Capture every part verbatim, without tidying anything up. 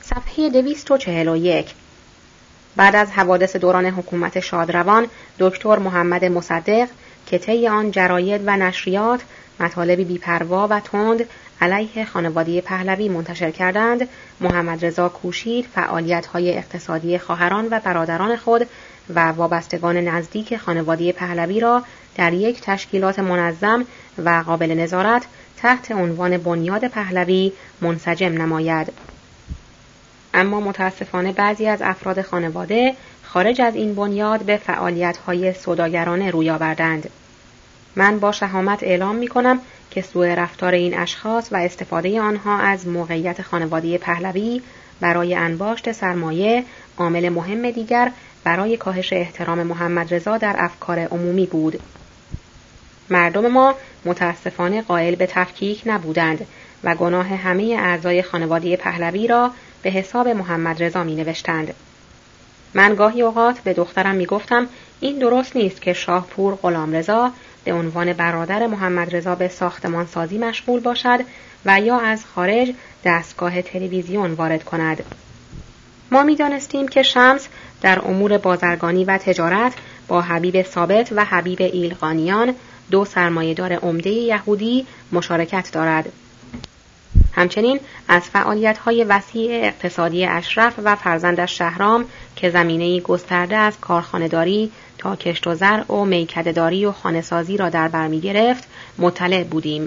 صفحه دویست و چهل و یک. بعد از حوادث دوران حکومت شادروان، دکتر محمد مصدق که طی آن جراید و نشریات مطالبی بی‌پروا و تند علیه خانواده پهلوی منتشر کردند، محمد رضا کوشید فعالیت‌های اقتصادی خواهران و برادران خود و وابستگان نزدیک خانواده پهلوی را در یک تشکیلات منظم و قابل نظارت تحت عنوان بنیاد پهلوی منسجم نماید. اما متاسفانه بعضی از افراد خانواده خارج از این بنیاد به فعالیت‌های سوداگرانه روی آوردند. من با شهامت اعلام می‌کنم که سوء رفتار این اشخاص و استفاده آنها از موقعیت خانواده پهلوی برای انباشت سرمایه عامل مهم دیگر برای کاهش احترام محمد رضا در افکار عمومی بود. مردم ما متاسفانه قائل به تفکیک نبودند و گناه همه اعضای خانواده پهلوی را به حساب محمد رضا می نوشتند. من گاهی اوقات به دخترم می گفتم این درست نیست که شاهپور غلامرضا به عنوان برادر محمد رضا به ساختمان سازی مشغول باشد و یا از خارج دستگاه تلویزیون وارد کند. ما می دانستیم که شمس در امور بازرگانی و تجارت با حبیب ثابت و حبیب ایلخانیان دو سرمایه‌دار عمده یهودی مشارکت دارد. همچنین از فعالیت‌های وسیع اقتصادی اشرف و فرزندش شهرام که زمینه‌ای گسترده از کارخانه‌داری تا کشت و زرع و میکده‌داری و خانه‌سازی را در بر می‌گرفت مطلع بودیم.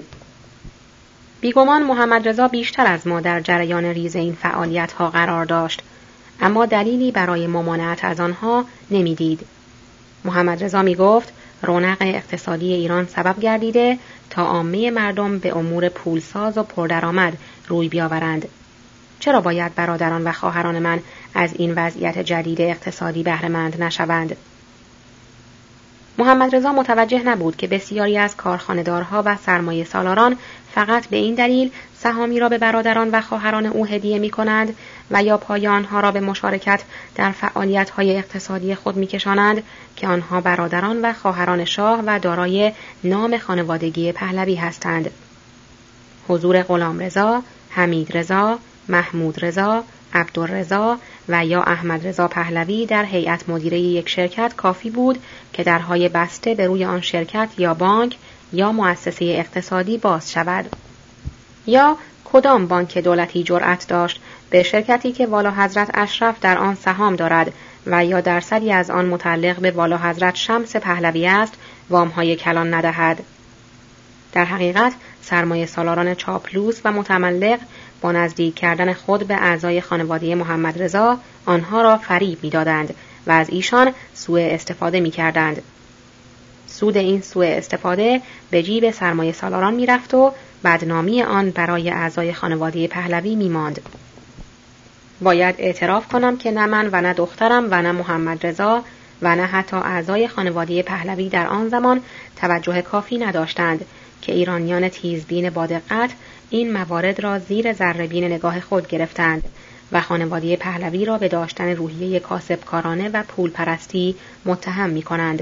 بیگمان محمد رضا بیشتر از ما در جریان ریز این فعالیت‌ها قرار داشت، اما دلیلی برای ممانعت از آنها نمی‌دید. محمد رضا می‌گفت رونق اقتصادی ایران سبب گردیده تا عامه مردم به امور پولساز و پردرآمد روی بیاورند. چرا باید برادران و خواهران من از این وضعیت جدید اقتصادی بهره‌مند نشوند؟ محمد رضا متوجه نبود که بسیاری از کارخانه‌دارها و سرمایه سالاران فقط به این دلیل سهامی را به برادران و خواهران او هدیه می‌کنند و یا پای آنها را به مشارکت در فعالیت‌های اقتصادی خود می‌کشانند که آنها برادران و خواهران شاه و دارای نام خانوادگی پهلوی هستند. حضور غلامرضا، حمیدرضا، محمودرضا، عبدالرضا و یا احمدرضا پهلوی در هیئت مدیره یک شرکت کافی بود که درهای بسته به روی آن شرکت یا بانک یا مؤسسه اقتصادی باز شود. یا کدام بانک دولتی جرأت داشت به شرکتی که والا حضرت اشرف در آن سهام دارد و یا درصدی از آن متعلق به والا حضرت شمس پهلوی است وام‌های کلان ندهد؟ در حقیقت سرمایه سالاران چاپلوس و متملق با نزدیک کردن خود به اعضای خانواده محمد رضا آنها را فریب می‌دادند و از ایشان سوء استفاده می‌کردند. سود این سوء استفاده به جیب سرمایه سالاران می‌رفت و بدنامی آن برای اعضای خانواده پهلوی می‌ماند. باید اعتراف کنم که نه من و نه دخترم و نه محمد رضا و نه حتی اعضای خانواده پهلوی در آن زمان توجه کافی نداشتند که ایرانیان تیزبین با دقت این موارد را زیر ذره‌بین نگاه خود گرفتند و خانواده پهلوی را به داشتن روحیه کاسبکارانه و پول پرستی متهم می کنند.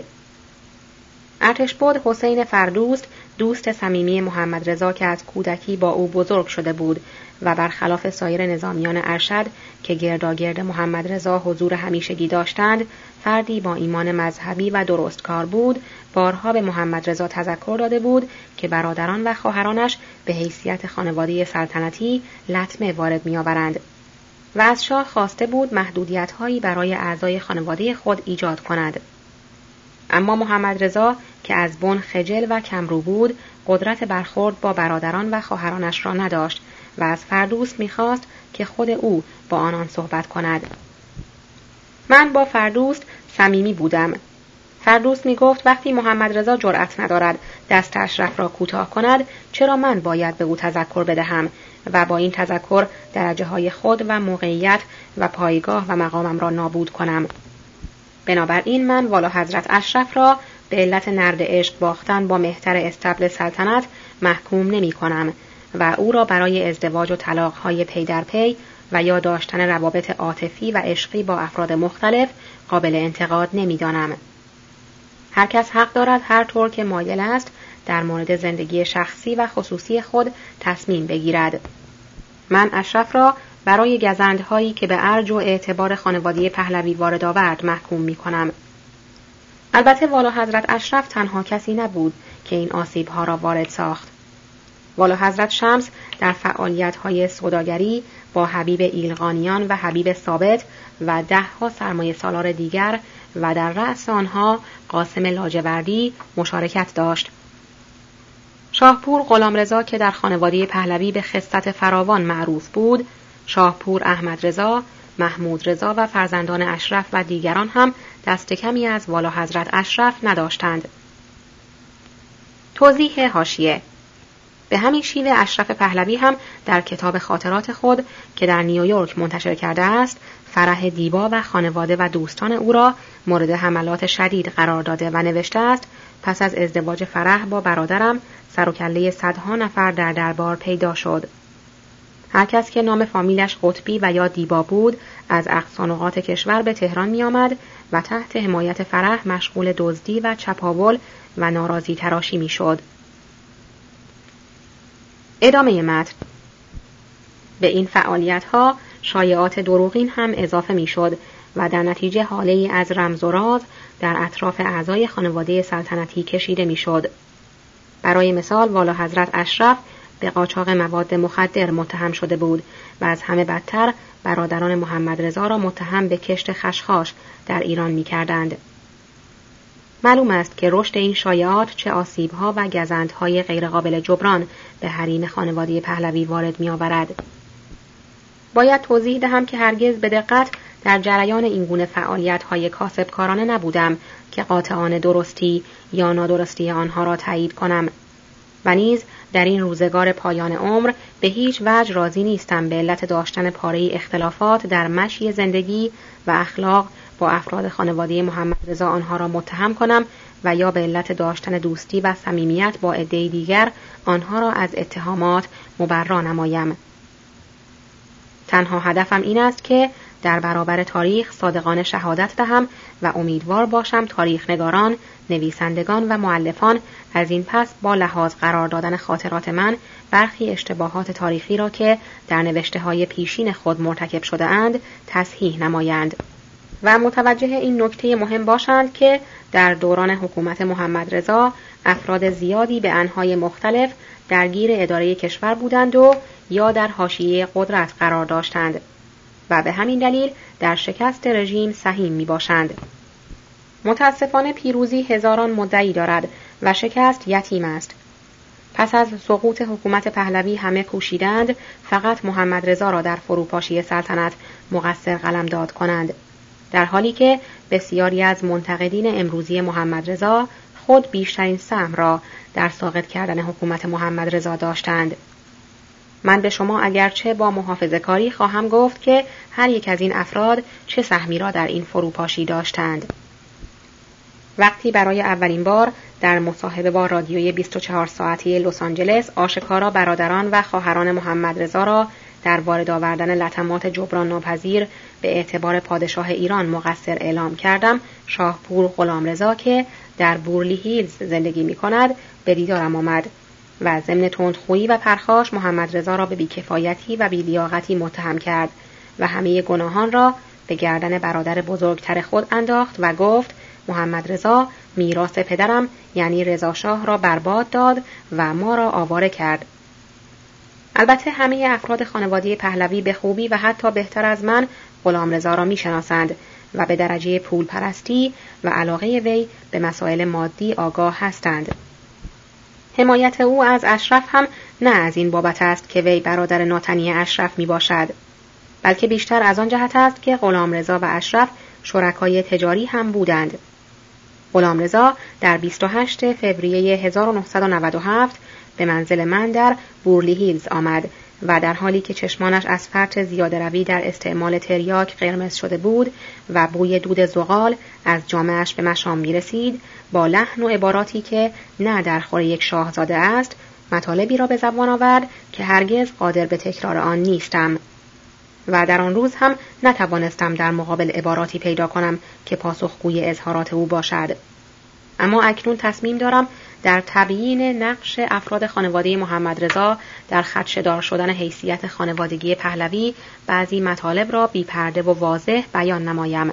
ارتشبد حسین فردوست دوست صمیمی محمد رضا که از کودکی با او بزرگ شده بود و برخلاف سایر نظامیان ارشد که گرداگرد محمد رضا حضور همیشگی داشتند، فردی با ایمان مذهبی و درستکار بود، بارها به محمد رضا تذکر داده بود که برادران و خواهرانش به حیثیت خانواده سلطنتی لطمه وارد می‌آورند و از شاه خواسته بود محدودیت‌هایی برای اعضای خانواده خود ایجاد کند. اما محمد رضا که از بن خجل و کمرو بود، قدرت برخورد با برادران و خواهرانش را نداشت و از فردوست می‌خواست که خود او با آنان صحبت کند. من با فردوست صمیمی بودم. فردوست می‌گفت وقتی محمد رضا جرأت ندارد دست اشرف را کوتاه کند، چرا من باید به او تذکر بدهم و با این تذکر درجه‌های خود و موقعیت و پایگاه و مقامم را نابود کنم. بنابراین من والا حضرت اشرف را به علت نرد عشق باختن با مهتر استبل سلطنت محکوم نمی کنم و او را برای ازدواج و طلاق‌های پی در پی و یا داشتن روابط عاطفی و عشقی با افراد مختلف قابل انتقاد نمی دانم. هر کس حق دارد هر طور که مایل است در مورد زندگی شخصی و خصوصی خود تصمیم بگیرد. من اشرف را برای گزندهایی که به ارج و اعتبار خانواده پهلوی وارد آورد محکوم می کنم. البته والا حضرت اشرف تنها کسی نبود که این آسیب‌ها را وارد ساخت. والا حضرت شمس در فعالیت‌های سوداگری با حبیب ایلغانیان و حبیب ثابت و ده‌ها سرمایه سالار دیگر و در رأس آنها قاسم لاجوردی مشارکت داشت. شاهپور غلامرضا که در خانواده پهلوی به خصلت فراوان معروف بود، شاهپور احمد رضا، محمود رضا و فرزندان اشرف و دیگران هم دست کمی از والا حضرت اشرف نداشتند. توضیح حاشیه: به همین شیوه اشرف پهلوی هم در کتاب خاطرات خود که در نیویورک منتشر کرده است، فرح دیبا و خانواده و دوستان او را مورد حملات شدید قرار داده و نوشته است پس از ازدواج فرح با برادرم سر و کله صدها نفر در دربار پیدا شد. هر کس که نام فامیلش قطبی و یا دیبا بود از اقصا نقاط کشور به تهران می آمد و تحت حمایت فرح مشغول دزدی و چپاول و ناراضی تراشی می شد. ادامه متن. به این فعالیت‌ها شایعات دروغین هم اضافه می‌شد و در نتیجه حاله‌ای از رمز و راز در اطراف اعضای خانواده سلطنتی کشیده می‌شد. برای مثال والا حضرت اشرف به قاچاق مواد مخدر متهم شده بود و از همه بدتر برادران محمد رضا را متهم به کشت خشخاش در ایران می‌کردند. معلوم است که رشد این شایعات چه آسیب‌ها و گزندهای غیرقابل جبران به حریم خانواده پهلوی وارد می‌آورد. باید توضیح دهم که هرگز به دقت در جریان این گونه فعالیت‌های کاسبکارانه نبودم که قاطعانه درستی یا نادرستی آنها را تایید کنم و نیز در این روزگار پایان عمر به هیچ وجه راضی نیستم به علت داشتن پاره‌ای اختلافات در مشی زندگی و اخلاق با افراد خانواده محمد رضا آنها را متهم کنم و یا به علت داشتن دوستی و صمیمیت با عده‌ای دیگر آنها را از اتهامات مبرا نمایم. تنها هدفم این است که در برابر تاریخ صادقانه شهادت دهم و امیدوار باشم تاریخ نگاران، نویسندگان و مؤلفان از این پس با لحاظ قرار دادن خاطرات من برخی اشتباهات تاریخی را که در نوشته‌های پیشین خود مرتکب شده اند تصحیح نمایند و متوجه این نکته مهم باشند که در دوران حکومت محمد رضا افراد زیادی به انحای مختلف درگیر اداره کشور بودند و یا در حاشیه قدرت قرار داشتند و به همین دلیل در شکست رژیم سهیم می باشند. متاسفانه پیروزی هزاران مدعی دارد و شکست یتیم است. پس از سقوط حکومت پهلوی همه کوشیدند فقط محمد رضا را در فروپاشی سلطنت مقصر قلمداد کنند، در حالی که بسیاری از منتقدین امروزی محمد رضا خود بیشترین سهم را در ساقط کردن حکومت محمد رضا داشتند. من به شما اگرچه با محافظه‌کاری خواهم گفت که هر یک از این افراد چه سهمی را در این فروپاشی داشتند. وقتی برای اولین بار در مصاحبه با رادیوی بیست و چهار ساعتی لس آنجلس آشکارا برادران و خواهران محمد رضا را در وارد آوردن لطمات جبران ناپذیر به اعتبار پادشاه ایران مقصر اعلام کردم، شاهپور غلامرضا که در بورلی هیلز زندگی می کند به دیدارم آمد و ضمن تندخویی و پرخاش محمد رضا را به بیکفایتی و بیلیاقتی متهم کرد و همه گناهان را به گردن برادر بزرگتر خود انداخت و گفت محمد رضا میراث پدرم یعنی رضا شاه را برباد داد و ما را آواره کرد. البته همه افراد خانواده پهلوی به خوبی و حتی بهتر از من غلامرضا را میشناسند و به درجه پول پرستی و علاقه وی به مسائل مادی آگاه هستند. حمایت او از اشرف هم نه از این بابت است که وی برادر ناتنی اشرف می باشد، بلکه بیشتر از آن جهت است که غلامرضا و اشرف شرکای تجاری هم بودند. غلامرضا در بیست و هشتم فوریه هزار و نهصد و نود و هفت به منزل من در بورلی هیلز آمد و در حالی که چشمانش از فرط زیاده روی در استعمال تریاک قرمز شده بود و بوی دود زغال از جامه‌اش به مشام می رسید، با لحن و عباراتی که نه در خور یک شاهزاده است، مطالبی را به زبان آورد که هرگز قادر به تکرار آن نیستم و در آن روز هم نتوانستم در مقابل عباراتی پیدا کنم که پاسخگوی اظهارات او باشد. اما اکنون تصمیم دارم در تبیین نقش افراد خانواده محمد رضا در خدشه‌دار شدن حیثیت خانوادگی پهلوی بعضی مطالب را بی پرده و واضح بیان نمایم.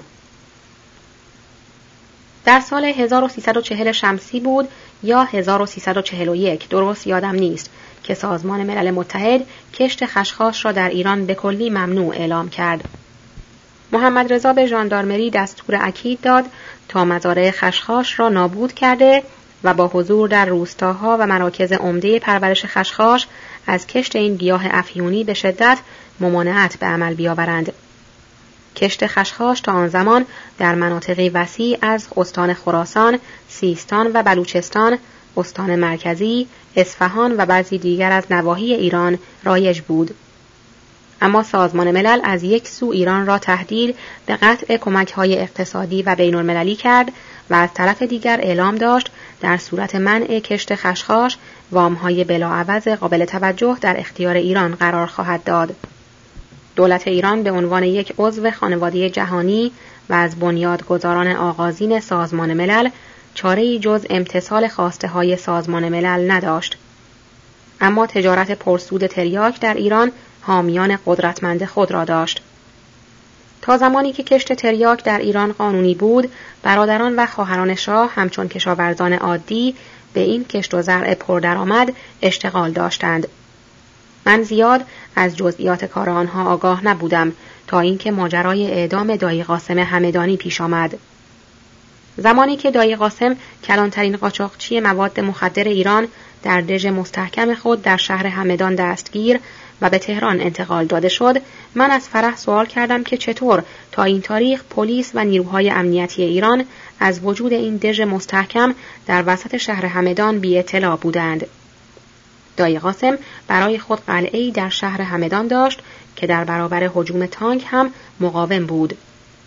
در سال هزار و سیصد و چهل شمسی بود یا هزار و سیصد و چهل و یک، درست یادم نیست، که سازمان ملل متحد کشت خشخاش را در ایران به کلی ممنوع اعلام کرد. محمد رضا به ژاندارمری دستور اکید داد تا مزارع خشخاش را نابود کرده و با حضور در روستاها و مراکز عمده پرورش خشخاش از کشت این گیاه افیونی به شدت ممانعت به عمل بیاورند. کشت خشخاش تا آن زمان در مناطقی وسیع از استان خراسان، سیستان و بلوچستان، استان مرکزی، اصفهان و بعضی دیگر از نواحی ایران رایج بود. اما سازمان ملل از یک سو ایران را تهدید به قطع کمک‌های اقتصادی و بین‌المللی کرد و از طرف دیگر اعلام داشت در صورت منع کشت خشخاش وام‌های بلاعوض قابل توجه در اختیار ایران قرار خواهد داد. دولت ایران به عنوان یک عضو خانواده جهانی و از بنیادگذاران آغازین سازمان ملل چاره‌ای جز امتثال خواسته‌های سازمان ملل نداشت. اما تجارت پرسود تریاک در ایران حامیان قدرتمند خود را داشت. تا زمانی که کشت تریاک در ایران قانونی بود، برادران و خواهران شاه همچون کشاورزان عادی به این کشت و زرع پردرآمد اشتغال داشتند. من زیاد از جزئیات کار آنها آگاه نبودم تا اینکه ماجرای اعدام دایی قاسم همدانی پیش آمد. زمانی که دایی قاسم کلانترین قاچاقچی مواد مخدر ایران در دژ مستحکم خود در شهر همدان دستگیر و به تهران انتقال داده شد، من از فرح سوال کردم که چطور تا این تاریخ پلیس و نیروهای امنیتی ایران از وجود این دژ مستحکم در وسط شهر همدان بی اطلاع بودند. دایی قاسم برای خود قلعه‌ای در شهر همدان داشت که در برابر هجوم تانک هم مقاوم بود.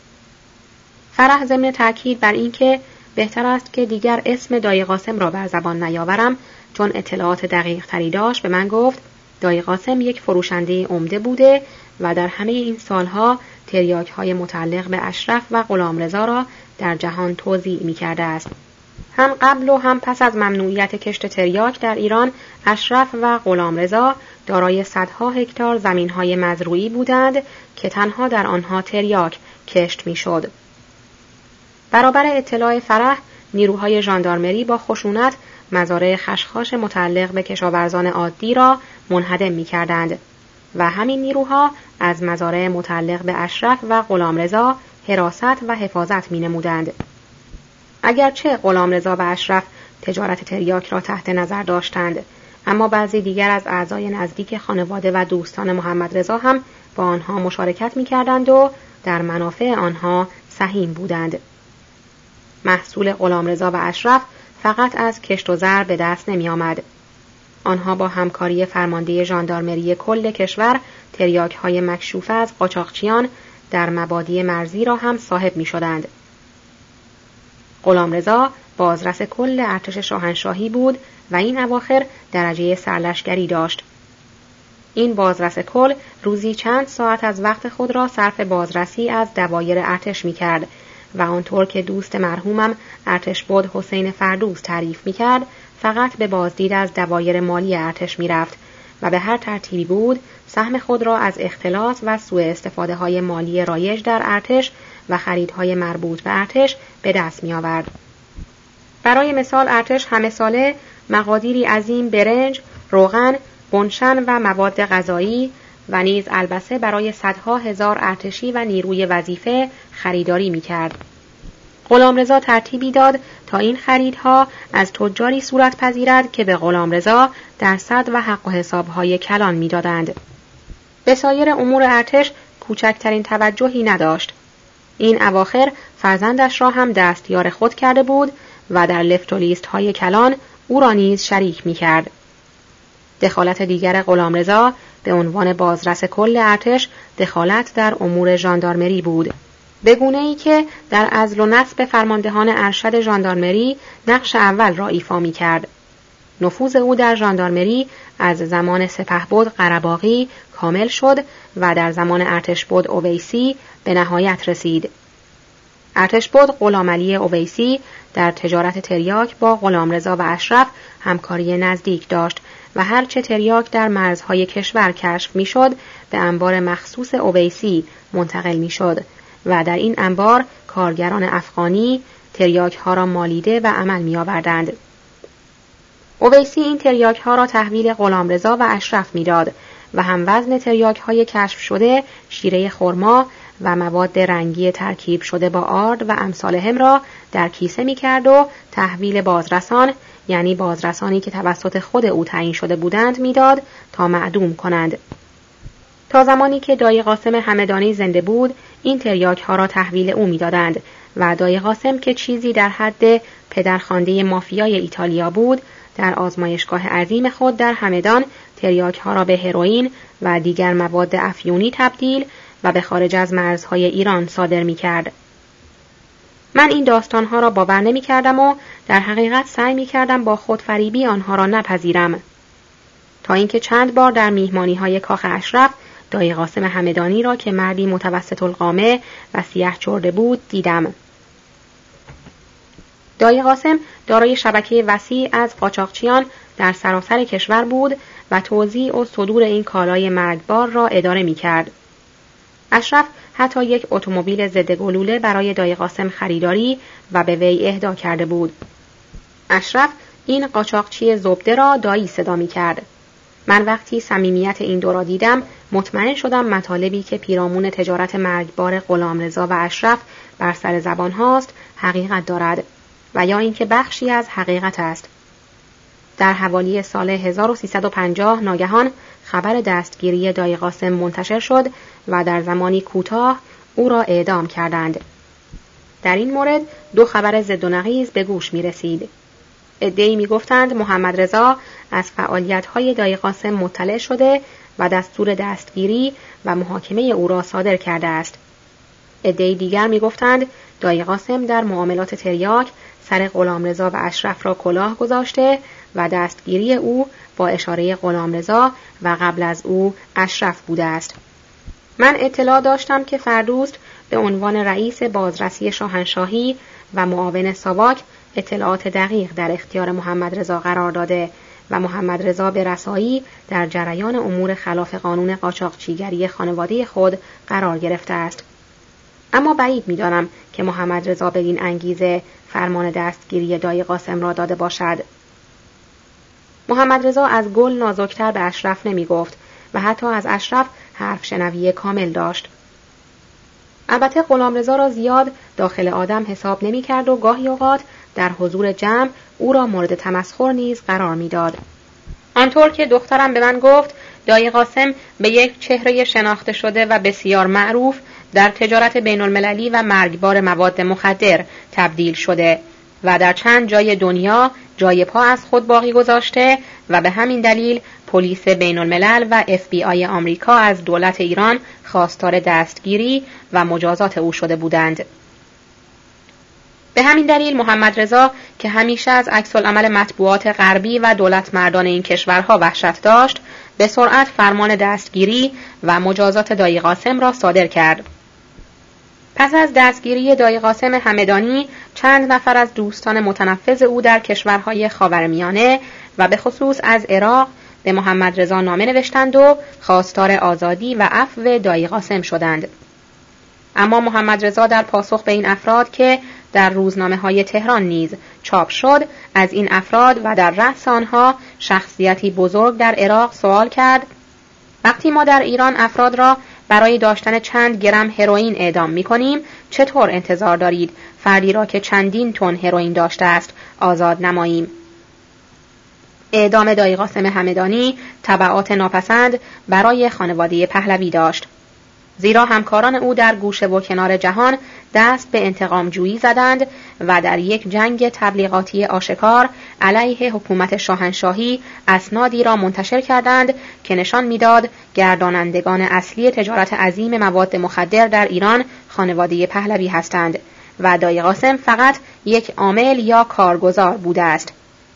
فرح ضمن تأکید بر این که بهتر است که دیگر اسم دایی قاسم را بر زبان نیاورم چون اطلاعات دقیق تری داشت، به من گفت دایی قاسم یک فروشنده عمده بوده و در همه این سالها تریاک های متعلق به اشرف و غلامرضا را در جهان توزیع می کرده است. هم قبل و هم پس از ممنوعیت کشت تریاک در ایران، اشرف و غلامرضا دارای صدها هکتار زمین‌های مزروعی بودند که تنها در آنها تریاک کشت می‌شد. برابر اطلاع فرح، نیروهای ژاندارمری با خشونت مزارع خشخاش متعلق به کشاورزان عادی را منهدم می‌کردند و همین نیروها از مزارع متعلق به اشرف و غلامرضا حراست و حفاظت می‌نمودند. اگرچه غلامرضا و اشرف تجارت تریاک را تحت نظر داشتند، اما بعضی دیگر از اعضای نزدیک خانواده و دوستان محمد رضا هم با آنها مشارکت می‌کردند و در منافع آنها سهیم بودند. محصول غلامرضا و اشرف فقط از کشت و زرع به دست نمی آمد. آنها با همکاری فرمانده ژاندارمری کل کشور تریاک‌های مکشوف از قاچاقچیان در مبادی مرزی را هم صاحب می شدند. غلامرضا بازرس کل ارتش شاهنشاهی بود و این اواخر درجه سرلشکری داشت. این بازرس کل روزی چند ساعت از وقت خود را صرف بازرسی از دوایر ارتش می کرد و آنطور که دوست مرحومم ارتشبد حسین فردوس تعریف می کرد، فقط به بازدید از دوایر مالی ارتش می رفت و به هر ترتیبی بود سهم خود را از اختلاط و سوء استفاده های مالی رایج در ارتش و خریدهای مربوط به ارتش به دست می آورد. برای مثال ارتش همه ساله مقادیری عظیم برنج، روغن، بنشن و مواد غذایی و نیز البسه برای صدها هزار ارتشی و نیروی وظیفه خریداری می کرد. غلامرضا ترتیبی داد تا این خریدها از تجاری صورت پذیرد که به غلامرضا درصد و حق و حسابهای کلان می دادند. به سایر امور ارتش کوچکترین توجهی نداشت. این اواخر فرزندش را هم دستیار خود کرده بود و در لفت و لیست های کلان او را نیز شریک می کرد. دخالت دیگر غلامرضا به عنوان بازرس کل ارتش دخالت در امور ژاندارمری بود، به گونه‌ای که در عزل و نصب فرماندهان ارشد ژاندارمری نقش اول را ایفا می کرد. نفوذ او در ژاندارمری از زمان سپهبد قره‌باغی کامل شد و در زمان ارتشبد اویسی به نهایت رسید. ارتشبد غلامعلی اویسی در تجارت تریاک با غلامرضا و اشرف همکاری نزدیک داشت و هرچه تریاک در مرزهای کشور کشف میشد به انبار مخصوص اویسی منتقل میشد و در این انبار کارگران افغانی تریاک ها را مالیده و عمل می آوردند. اویسی این تریاک ها را تحویل غلامرضا و اشرف میداد و هم وزن تریاک های کشف شده، شیره خرما و مواد رنگی ترکیب شده با آرد و امثال هم را در کیسه می کرد و تحویل بازرسان، یعنی بازرسانی که توسط خود او تعیین شده بودند، میداد تا معدوم کنند. تا زمانی که دایی قاسم همدانی زنده بود، این تریاک ها را تحویل او میدادند و دایی قاسم که چیزی در حد پدرخوانده مافیای ایتالیا بود، در آزمایشگاه عظیم خود در همدان تریاک ها را به هروئین و دیگر مواد افیونی تبدیل و به خارج از مرزهای ایران صادر می کرد. من این داستانها را باور نمی کردم و در حقیقت سعی می کردم با خودفریبی آنها را نپذیرم. تا اینکه چند بار در میهمانی های کاخ اشرف دایی قاسم همدانی را که مردی متوسط القامه و سیه چرده بود دیدم. دایی قاسم دارای شبکه وسیع از قاچاقچیان در سراسر کشور بود و توزیع و صدور این کالای مرگبار را اداره می کرد. اشرف حتی یک اتومبیل ضد گلوله برای دایی قاسم خریداری و به وی اهدا کرده بود. اشرف این قاچاقچی زبده را دایی صدا می کرد. من وقتی صمیمیت این دو را دیدم مطمئن شدم مطالبی که پیرامون تجارت مرگبار غلامرضا و اشرف بر سر زبان هاست حقیقت دارد و یا اینکه بخشی از حقیقت است. در حوالی سال هزار و سیصد و پنجاه ناگهان خبر دستگیری دایی قاسم منتشر شد و در زمانی کوتاه او را اعدام کردند. در این مورد دو خبر ضد و نقیض به گوش می رسید. عده‌ای می گفتند محمد رضا از فعالیت‌های دایی قاسم مطلع شده و دستور دستگیری و محاکمه او را صادر کرده است. عده‌ای دیگر می گفتند دایی قاسم در معاملات تریاک سر غلامرضا و اشرف را کلاه گذاشته و دستگیری او با اشاره غلامرضا و قبل از او اشرف بوده است. من اطلاع داشتم که فردوست به عنوان رئیس بازرسی شاهنشاهی و معاون ساواک اطلاعات دقیق در اختیار محمد رضا قرار داده و محمد رضا به رسایی در جریان امور خلاف قانون قاچاقچیگری خانواده خود قرار گرفته است. اما بعید می‌دانم که محمد رضا بدین انگیزه فرمان دستگیری دایی قاسم را داده باشد. محمد رضا از گل نازکتر به اشرف نمی گفت و حتی از اشرف حرف شنوی کامل داشت. البته غلامرضا را زیاد داخل آدم حساب نمی کرد و گاهی اوقات در حضور جمع او را مورد تمسخر نیز قرار می داد. آنطور که دخترم به من گفت دایی قاسم به یک چهره شناخته شده و بسیار معروف در تجارت بین المللی و مرگبار مواد مخدر تبدیل شده و در چند جای دنیا جای پا از خود باقی گذاشته و به همین دلیل پلیس بین الملل و اف بی آی آمریکا از دولت ایران خواستار دستگیری و مجازات او شده بودند. به همین دلیل محمد رضا که همیشه از عکس‌العمل مطبوعات غربی و دولت مردان این کشورها وحشت داشت، به سرعت فرمان دستگیری و مجازات دایی قاسم را صادر کرد. پس از دستگیری دایی قاسم همدانی، چند نفر از دوستان متنفذ او در کشورهای خاورمیانه و به خصوص از عراق به محمد رضا نامه نوشتند و خواستار آزادی و عفو دایی قاسم شدند. اما محمد رضا در پاسخ به این افراد که در روزنامه‌های تهران نیز چاپ شد، از این افراد و در رأس آنها شخصیتی بزرگ در عراق سوال کرد: وقتی ما در ایران افراد را برای داشتن چند گرم هروئین اعدام می‌کنیم، چطور انتظار دارید فردی را که چندین تن هروئین داشته است آزاد نماییم؟ اعدام دایی قاسم همدانی تبعات ناپسند برای خانواده پهلوی داشت، زیرا همکاران او در گوشه و کنار جهان دست به انتقام جویی زدند و در یک جنگ تبلیغاتی آشکار علیه حکومت شاهنشاهی اسنادی را منتشر کردند که نشان می‌داد گردانندگان اصلی تجارت عظیم مواد مخدر در ایران خانواده پهلوی هستند و دایی قاسم فقط یک عامل یا کارگزار بوده است.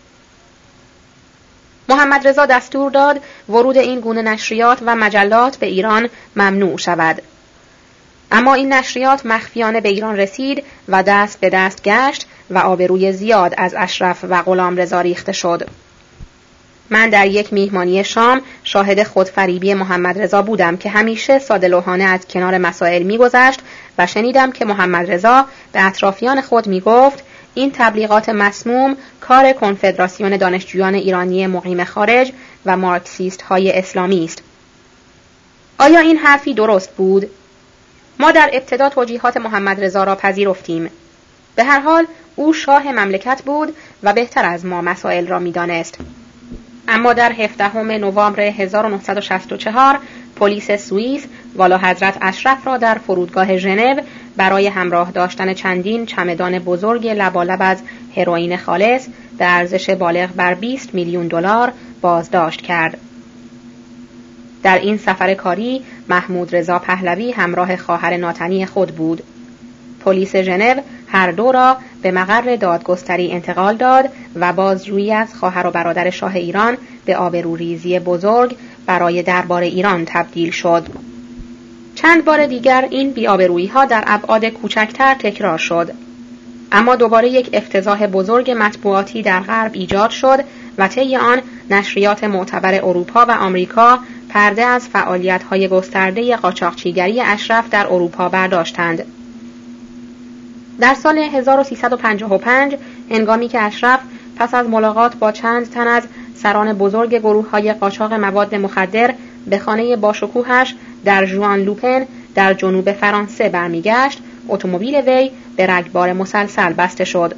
محمد رضا دستور داد ورود این گونه نشریات و مجلات به ایران ممنوع شود. اما این نشریات مخفیانه به ایران رسید و دست به دست گشت و آبروی زیاد از اشرف و غلامرضا ریخته شد. من در یک میهمانی شام شاهد خودفریبی محمد رضا بودم که همیشه ساده‌لوحانه از کنار مسائل می‌گذشت و شنیدم که محمد رضا به اطرافیان خود می‌گفت این تبلیغات مسموم کار کنفدراسیون دانشجویان ایرانی مقیم خارج و مارکسیست‌های اسلامی است. آیا این حرفی درست بود؟ ما در ابتدا توجیهات محمد رضا را پذیرفتیم. به هر حال او شاه مملکت بود و بهتر از ما مسائل را می‌دانست. اما در هفدهم نوامبر هزار و نهصد و شصت و چهار پلیس سوئیس والا حضرت اشرف را در فرودگاه ژنو برای همراه داشتن چندین چمدان بزرگ لبالب از هروئین خالص به ارزش بالغ بر بیست میلیون دلار بازداشت کرد. در این سفر کاری محمود رضا پهلوی همراه خواهر ناتنی خود بود. پلیس ژنو هر دو را به مقر دادگستری انتقال داد و بازجویی از خواهر و برادر شاه ایران به آبروریزی بزرگ برای دربار ایران تبدیل شد. چند بار دیگر این بی‌آبرویی‌ها در ابعاد کوچکتر تکرار شد. اما دوباره یک افتضاح بزرگ مطبوعاتی در غرب ایجاد شد و طی آن نشریات معتبر اروپا و آمریکا پرده از فعالیت‌های گسترده قاچاقچیگری اشرف در اروپا برداشتند. در سال هزار و سیصد و پنجاه و پنج هنگامی که اشرف پس از ملاقات با چند تن از سران بزرگ گروه‌های قاچاق مواد مخدر به خانه باشکوهش در ژوان لوپن در جنوب فرانسه برمیگشت، اتومبیل وی به رگبار مسلسل بسته شد.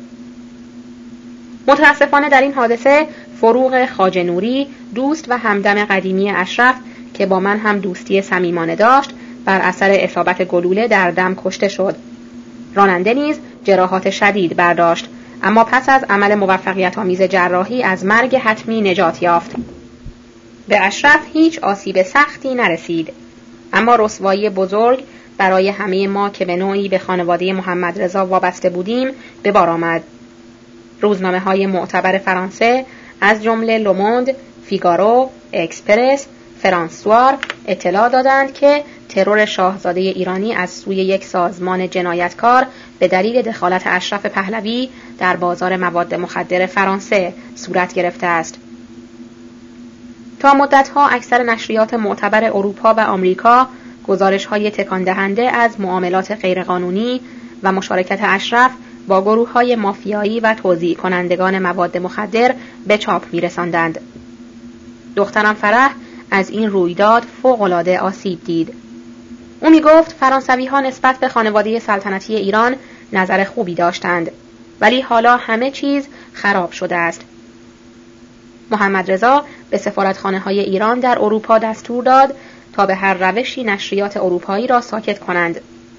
متاسفانه در این حادثه فروغ خواجه نوری، دوست و همدم قدیمی اشرف که با من هم دوستی صمیمانه داشت، بر اثر اصابت گلوله در دم کشته شد. راننده نیز جراحات شدید برداشت، اما پس از عمل موفقیت آمیز جراحی از مرگ حتمی نجات یافت. به اشرف هیچ آسیب سختی نرسید، اما رسوایی بزرگ برای همه ما که به نوعی به خانواده محمد رضا وابسته بودیم به بار آمد. روزنامه‌های معتبر فرانسه از جمله لوموند، فیگارو، اکسپرس، فرانسوار اطلاع دادند که ترور شاهزاده ایرانی از سوی یک سازمان جنایتکار به دلیل دخالت اشرف پهلوی در بازار مواد مخدر فرانسه صورت گرفته است. تا مدتها اکثر نشریات معتبر اروپا و آمریکا گزارش‌های تکان دهنده از معاملات غیرقانونی و مشارکت اشرف با گروه‌های مافیایی و توزیع کنندگان مواد مخدر به چاپ می‌رساندند. دخترم فرح از این رویداد فوق‌العاده آسیب دید. او می‌گفت فرانسوی‌ها نسبت به خانواده سلطنتی ایران نظر خوبی داشتند، ولی حالا همه چیز خراب شده است. محمد رضا به سفارتخانه‌های ایران در اروپا دستور داد تا به هر روشی نشریات اروپایی را ساکت کنند.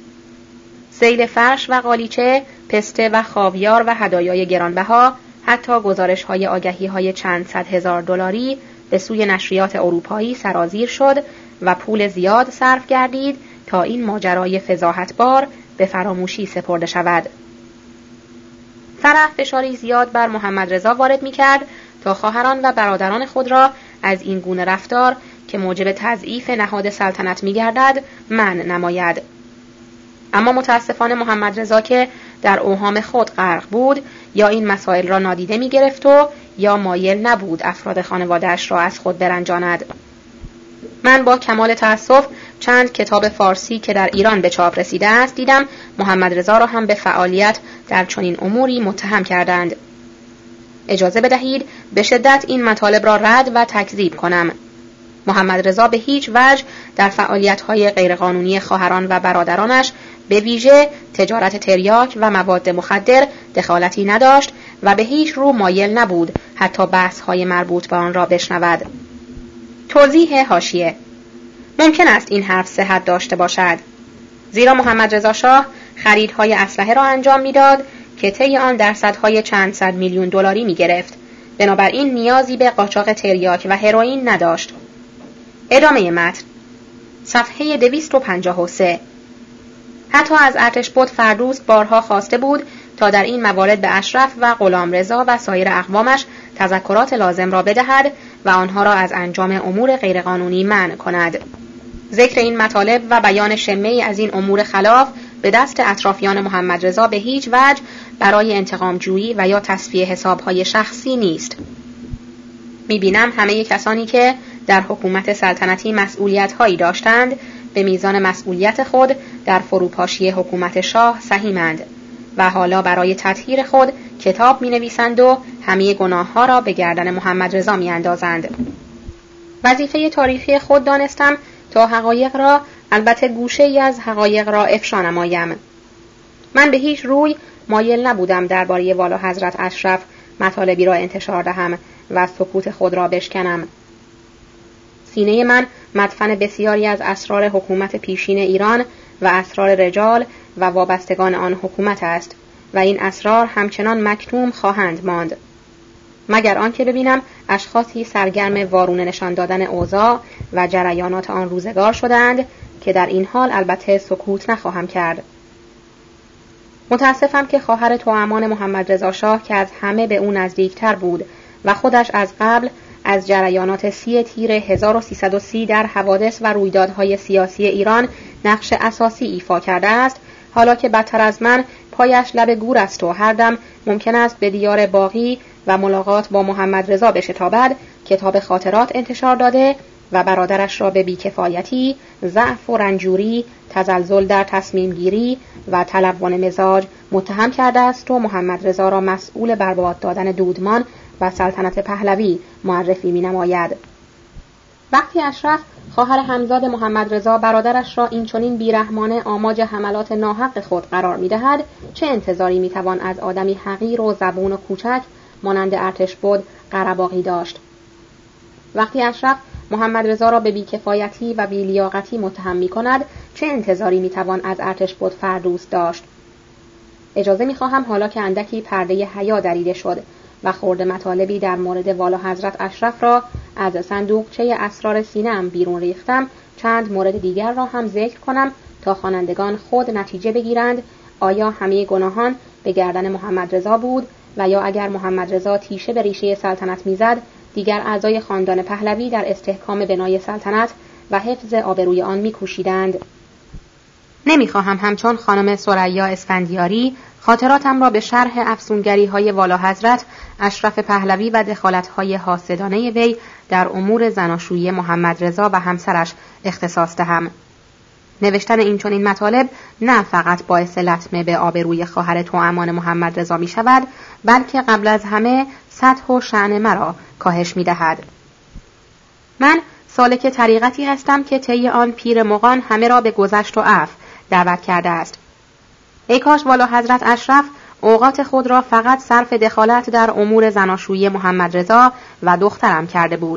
سیل فرش و قالیچه، پسته و خاویار و هدایای گرانبها، حتی گزارش‌های آگهی‌های چند صد هزار دلاری به سوی نشریات اروپایی سرازیر شد و پول زیاد صرف گردید تا این ماجرای فضاحتبار به فراموشی سپرده شود. فرح فشاری زیاد بر محمد رضا وارد می‌کرد تا خواهران و برادران خود را از این گونه رفتار که موجب تضعیف نهاد سلطنت می‌گردد منع نماید. اما متاسفانه محمد رضا که در اوهام خود غرق بود، یا این مسائل را نادیده می‌گرفت و یا مایل نبود افراد خانواده‌اش را از خود برنجاند. من با کمال تأسف چند کتاب فارسی که در ایران به چاپ رسیده است دیدم محمد رضا را هم به فعالیت در چنین اموری متهم کردند. اجازه بدهید به شدت این مطالب را رد و تکذیب کنم. محمد رضا به هیچ وجه در فعالیت‌های غیرقانونی خواهران و برادرانش به ویژه تجارت تریاک و مواد مخدر دخالتی نداشت و به هیچ رو مایل نبود حتی بحث‌های مربوط به آن را بشنود. توضیح حاشیه: ممکن است این حرف صحت داشته باشد، زیرا محمد رضا شاه خریدهای اسلحه را انجام میداد که طی آن درصدهای چند صد میلیون دلاری میگرفت، بنابراین نیازی به قاچاق تریاک و هروئین نداشت. ادامه متن صفحه دویست و پنجاه و سه. حتی از ارتشبد فردوست بارها خواسته بود تا در این موارد به اشرف و غلامرضا و سایر اقوامش تذکرات لازم را بدهد و آنها را از انجام امور غیرقانونی منع کند. ذکر این مطالب و بیان شمه‌ای از این امور خلاف به دست اطرافیان محمد رضا به هیچ وجه برای انتقام جویی و یا تصفیه حسابهای شخصی نیست. می‌بینم همه کسانی که در حکومت سلطنتی مسئولیت‌هایی داشتند به میزان مسئولیت خود در فروپاشی حکومت شاه سهیمند و حالا برای تطهیر خود کتاب می‌نویسند و همه گناه‌ها را به گردن محمد رضا می‌اندازند. وظیفه تاریخی خود دانستم تا حقایق را، البته گوشه‌ای از حقایق را افشا نمایم. من به هیچ روی مایل نبودم درباره والا حضرت اشرف مطالبی را انتشار دهم و سکوت خود را بشکنم. سینه من مدفن بسیاری از اسرار حکومت پیشین ایران و اسرار رجال و وابستگان آن حکومت است و این اسرار همچنان مکتوم خواهند ماند، مگر آنکه ببینم اشخاصی سرگرم وارونه نشان دادن اوضاع و جریانات آن روزگار شدند که در این حال البته سکوت نخواهم کرد. متاسفم که خواهر توامان محمد رضا شاه که از همه به او نزدیکتر بود و خودش از قبل از جریانات سی تیر هزار و سیصد و سی در حوادث و رویدادهای سیاسی ایران نقش اساسی ایفا کرده است، حالا که بدتر از من پایش لب گور است و هر دم ممکن است به دیار باقی و ملاقات با محمد رضا بشتابد، کتاب خاطرات انتشار داده و برادرش را به بیکفایتی، ضعف و رنجوری، تزلزل در تصمیم گیری و تلون مزاج متهم کرده است و محمد رضا را مسئول برباد دادن دودمان و سلطنت پهلوی معرفی می نماید. وقتی اشرف خواهر همزاد محمد رضا برادرش را این چنین بیرحمانه آماج حملات ناحق خود قرار می دهد، چه انتظاری می توان از آدمی حقیر و زبون و کوچک مانند ارتشبد قره‌باغی داشت؟ وقتی اشرف محمد رضا را به بیکفایتی و بیلیاقتی متهم می کند، چه انتظاری می توان از ارتشبد فردوس داشت؟ اجازه می خواهم حالا که اندکی پرده حیا دریده شد و خورده مطالبی در مورد والا حضرت اشرف را از صندوقچه اسرار سینه‌ام بیرون ریختم، چند مورد دیگر را هم ذکر کنم تا خوانندگان خود نتیجه بگیرند آیا همه گناهان به گردن محمد رضا بود و یا اگر محمد رضا تیشه به ریشه سلطنت میزد، دیگر اعضای خاندان پهلوی در استحکام بنای سلطنت و حفظ آبروی آن می‌کوشیدند. نمی‌خواهم همچون خانم ثریا اسفندیاری خاطراتم را به شرح افسونگری‌های والا حضرت اشرف پهلوی و دخالت‌های حاسدانه وی در امور زناشویی محمد رضا و همسرش اختصاص دهم. نوشتن این چنین مطالب نه فقط باعث لطمه به آبروی خواهر توامان محمد رضا می شود، بلکه قبل از همه سطح و شأن مرا کاهش می دهد. من سالک طریقتی هستم که طی آن پیر مغان همه را به گذشت و عفو دعوت کرده است. ای کاش والا حضرت اشرف اوقات خود را فقط صرف دخالت در امور زناشویی محمد رضا و دخترم کرده بود،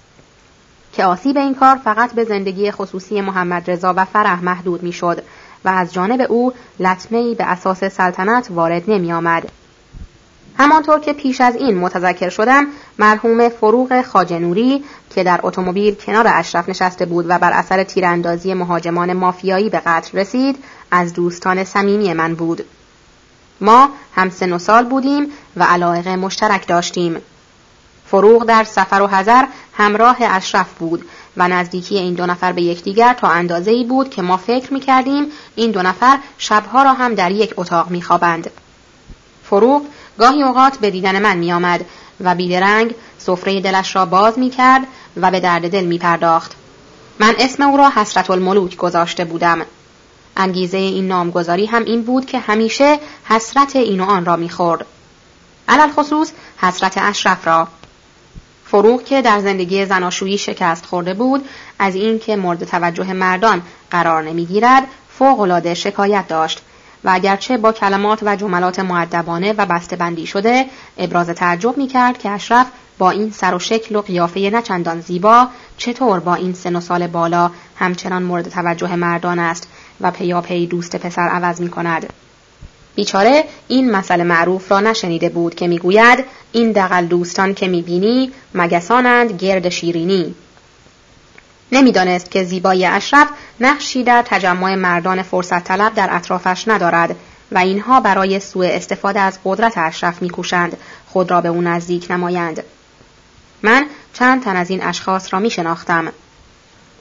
که آسیب این کار فقط به زندگی خصوصی محمد رضا و فرح محدود می شد و از جانب او لطمه‌ای به اساس سلطنت وارد نمی آمد. همانطور که پیش از این متذکر شدم، مرحوم فروغ خواجه نوری که در اتومبیل کنار اشرف نشسته بود و بر اثر تیراندازی مهاجمان مافیایی به قتل رسید، از دوستان صمیمی من بود. ما هم سن و سال بودیم و علایق مشترک داشتیم. فروغ در سفر و حضر همراه اشرف بود و نزدیکی این دو نفر به یکدیگر تا اندازه‌ای بود که ما فکر می‌کردیم این دو نفر شبها را هم در یک اتاق می‌خوابند. فروغ گاهی اوقات به دیدن من می‌آمد و بیدرنگ سفره دلش را باز می‌کرد و به درد دل می‌پرداخت. من اسم او را حسرت الملوک گذاشته بودم. انگیزه این نامگذاری هم این بود که همیشه حسرت این و آن را می‌خورد. علل خصوص حسرت اشرف را. فروغ که در زندگی زناشویی شکست خورده بود، از این که مورد توجه مردان قرار نمی‌گیرد فوق‌العاده شکایت داشت و اگرچه با کلمات و جملات مؤدبانه و بسته‌بندی شده ابراز تعجب می‌کرد که اشرف با این سر و شکل و قیافه نچندان زیبا چطور با این سن و سال بالا همچنان مورد توجه مردان است و پیاپی دوست پسر عوض می‌کند. بیچاره این مسئله معروف را نشنیده بود که میگوید این دغل دوستان که میبینی مگسانند گرد شیرینی. نمیدانست که زیبایی اشرف نقشی در تجمع مردان فرصت طلب در اطرافش ندارد و اینها برای سوء استفاده از قدرت اشرف میکوشند خود را به او نزدیک نمایند. من چند تن از این اشخاص را میشناختم.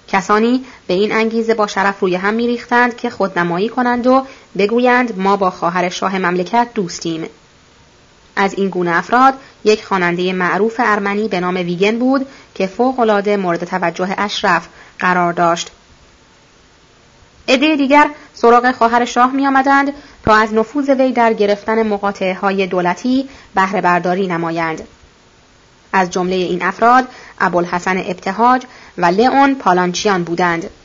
کسانی به این انگیزه با شرف روی هم می‌ریختند که خودنمایی کنند و بگویند ما با خواهر شاه مملکت دوستیم. از این گونه افراد یک خواننده معروف ارمنی به نام ویگن بود که فوق‌العاده مورد توجه اشرف قرار داشت. عده دیگر سراغ خواهر شاه می آمدند تا از نفوذ وی در گرفتن مقاطعه های دولتی بهره برداری نمایند. از جمله این افراد ابوالحسن ابتهاج و لئون پالانچیان بودند.